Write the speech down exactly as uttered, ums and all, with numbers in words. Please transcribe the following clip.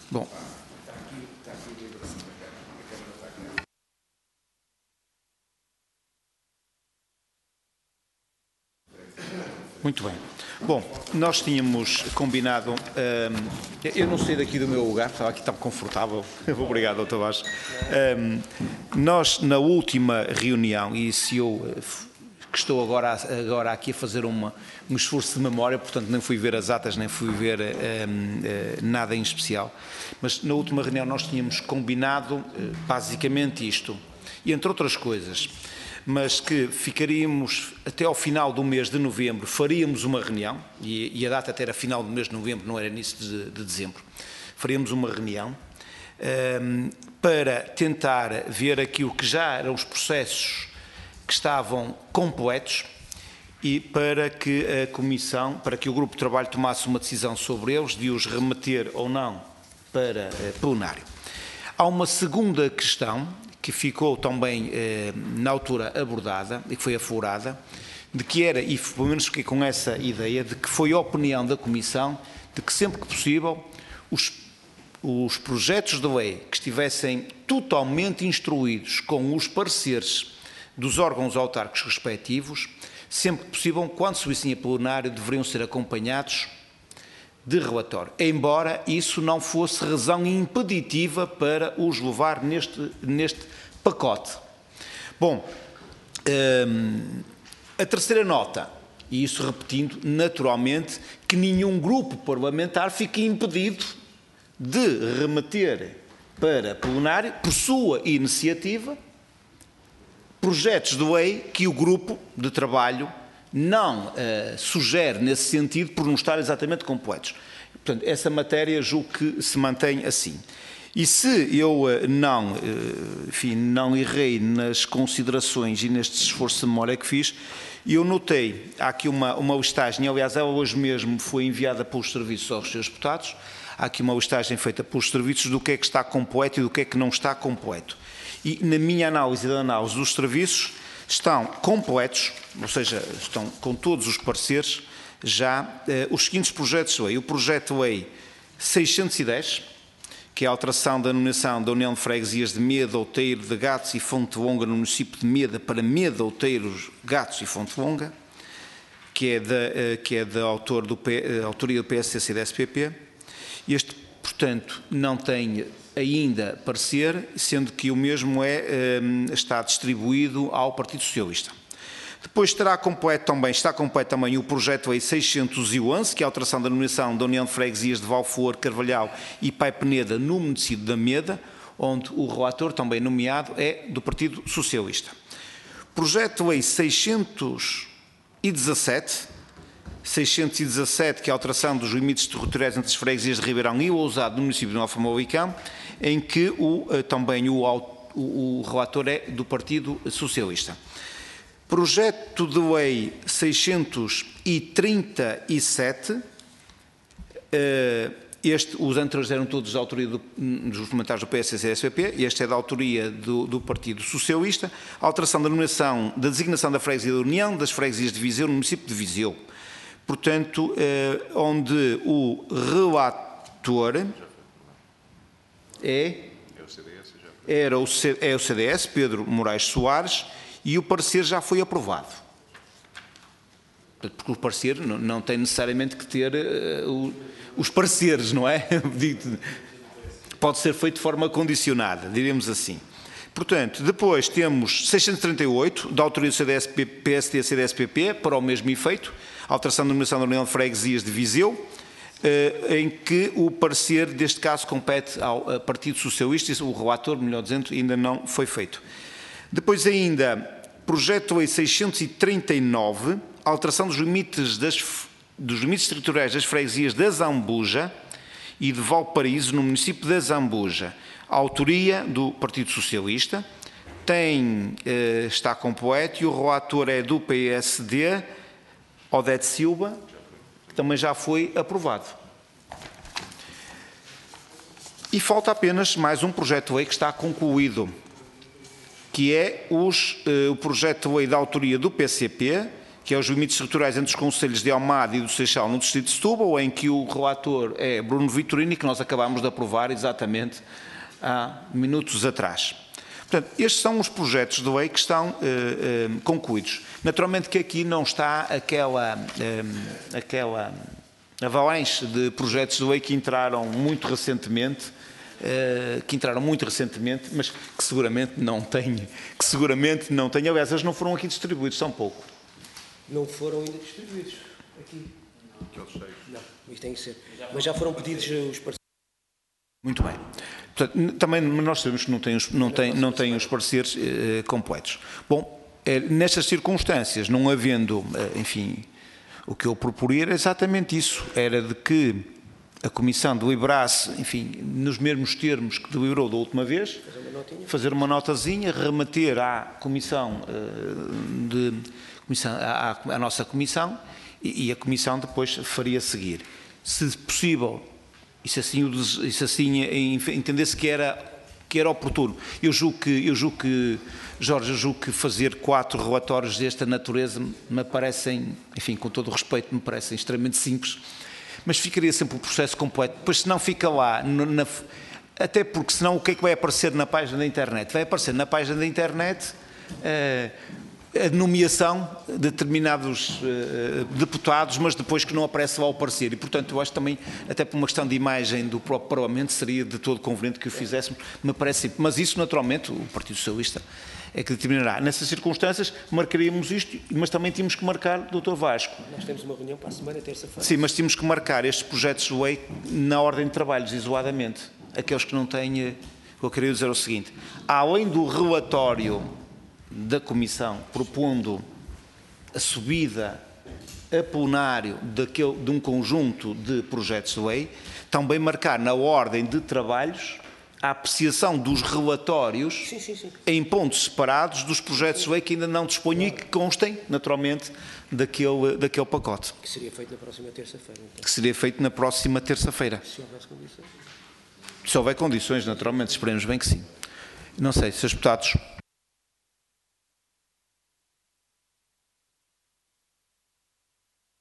Bom. Muito bem. Bom, nós tínhamos combinado, hum, eu não saí daqui do meu lugar, estava aqui tão confortável, obrigado, doutor Vaz. Hum, nós, na última reunião, e se eu que estou agora, agora aqui a fazer uma, um esforço de memória, portanto nem fui ver as atas, nem fui ver hum, hum, nada em especial, mas na última reunião nós tínhamos combinado basicamente isto, e entre outras coisas, mas que ficaríamos até ao final do mês de novembro, faríamos uma reunião, e, e a data até era final do mês de novembro, não era início de, de dezembro, faríamos uma reunião um, para tentar ver aquilo que já eram os processos que estavam completos e para que a Comissão, para que o Grupo de Trabalho tomasse uma decisão sobre eles, de os remeter ou não para uh, plenário. Há uma segunda questão que ficou também eh, na altura abordada e que foi aflorada, de que era, e pelo menos fiquei com essa ideia, de que foi a opinião da Comissão de que sempre que possível os, os projetos de lei que estivessem totalmente instruídos com os pareceres dos órgãos autárquicos respectivos, sempre que possível, quando se vissem a plenário, deveriam ser acompanhados de relatório, embora isso não fosse razão impeditiva para os levar neste, neste pacote. Bom, hum, a terceira nota, e isso repetindo naturalmente, que nenhum grupo parlamentar fique impedido de remeter para plenário, por sua iniciativa, projetos de lei que o grupo de trabalho não uh, sugere nesse sentido por não estar exatamente completos. Portanto, essa matéria julgo que se mantém assim. E se eu uh, não, uh, enfim, não errei nas considerações e neste esforço de memória que fiz, eu notei, há aqui uma, uma listagem, aliás, ela hoje mesmo foi enviada pelos serviços aos seus deputados, há aqui uma listagem feita pelos serviços do que é que está completo e do que é que não está completo. E na minha análise e da análise dos serviços, estão completos, ou seja, estão com todos os pareceres, já eh, os seguintes projetos de lei. O projeto de lei seiscentos e dez, que é a alteração da denominação da União de Freguesias de Meda, Outeiro, de Gatos e Fonte Longa no município de Meda para Meda, Outeiro, Gatos e Fonte Longa, que é da, eh, que é da autor do P, eh, autoria do P S C C e da S P P. Este, portanto, não tem ainda parecer, sendo que o mesmo é, está distribuído ao Partido Socialista. Depois estará completo também, está completo também o projeto de lei seiscentos e onze, que é a alteração da denominação da União de Freguesias de Valflor, Carvalhal e Pai Peneda no município da Meda, onde o relator também nomeado é do Partido Socialista. Projeto de lei seiscentos e dezassete, seiscentos e dezassete, que é a alteração dos limites territoriais entre as freguesias de Ribeirão e Lousado no município de Nova Famalicão, em que o, também o, o, o relator é do Partido Socialista. Projeto de lei seiscentos e trinta e sete, este, os anteriores eram todos da autoria do, dos parlamentares do P S C e da S P P, este é da autoria do, do Partido Socialista, a alteração da denominação, da designação da freguesia da União, das freguesias de Viseu no município de Viseu. Portanto, eh, onde o relator é, era o, C, é o C D S, Pedro Moraes Soares, e o parecer já foi aprovado. Porque o parecer não, não tem necessariamente que ter uh, o, os pareceres, não é? Pode ser feito de forma condicionada, diremos assim. Portanto, depois temos seiscentos e trinta e oito, da autoria do C D S, P S D e C D S P P, para o mesmo efeito, alteração da denominação da União de Freguesias de Viseu, em que o parecer deste caso compete ao Partido Socialista e o relator, melhor dizendo, ainda não foi feito. Depois ainda, projeto de lei seiscentos e trinta e nove, alteração dos limites, das, dos limites territoriais das freguesias da Zambuja e de Valparaíso no município da Zambuja. A autoria do Partido Socialista tem, eh, está completo e o relator é do P S D, Odete Silva, que também já foi aprovado. E falta apenas mais um projeto de lei que está concluído, que é os, eh, o projeto de lei da autoria do P C P, que é os limites territoriais entre os concelhos de Almada e do Seixal no distrito de Setúbal, em que o relator é Bruno Vitorino e que nós acabámos de aprovar exatamente há minutos atrás. Portanto, estes são os projetos de lei que estão eh, eh, concluídos. Naturalmente que aqui não está aquela, eh, aquela avalanche de projetos de lei que entraram muito recentemente, eh, que entraram muito recentemente, mas que seguramente não têm, que seguramente não têm, aliás, eles não foram aqui distribuídos, são pouco. Não foram ainda distribuídos aqui. Não, isto tem que ser. Mas já foram pedidos os parceiros. Muito bem. Portanto, também nós sabemos que não têm os, não têm, não têm os pareceres eh, completos. Bom, eh, nestas circunstâncias, não havendo, eh, enfim, o que eu proporia era exatamente isso, era de que a Comissão deliberasse, enfim, nos mesmos termos que deliberou da última vez, fazer uma, notinha. fazer uma notazinha, remeter à Comissão, eh, de, comissão à, à nossa Comissão, e, e a Comissão depois faria seguir. Se possível, e se assim, e se assim entendesse que era, que era oportuno. Eu julgo que, eu julgo que, Jorge, eu julgo que fazer quatro relatórios desta natureza me parecem, enfim, com todo o respeito, me parecem extremamente simples, mas ficaria sempre o processo completo. Depois, se não fica lá, na, até porque senão o que é que vai aparecer na página da internet? Vai aparecer na página da internet uh, a nomeação de determinados uh, deputados, mas depois que não aparece lá o parecer. E, portanto, eu acho também, até por uma questão de imagem do próprio Parlamento, seria de todo conveniente que o fizéssemos, me parece simples. Mas isso, naturalmente, o Partido Socialista é que determinará. Nessas circunstâncias, marcaríamos isto, mas também tínhamos que marcar, doutor Vasco. Nós temos uma reunião para a semana, terça-feira. Sim, mas tínhamos que marcar estes projetos de lei na ordem de trabalhos, isoladamente. Aqueles que não têm... O que eu queria dizer é o seguinte, além do relatório da Comissão propondo a subida a plenário daquele, de um conjunto de projetos de lei, também marcar na ordem de trabalhos a apreciação dos relatórios sim, sim, sim. em pontos separados dos projetos de lei que ainda não disponham e que constem, naturalmente, daquele, daquele pacote. Que seria feito na próxima terça-feira. Então. Que seria feito na próxima terça-feira. Se houvesse condições. Se houver condições, naturalmente, esperemos bem que sim. Não sei, senhores deputados...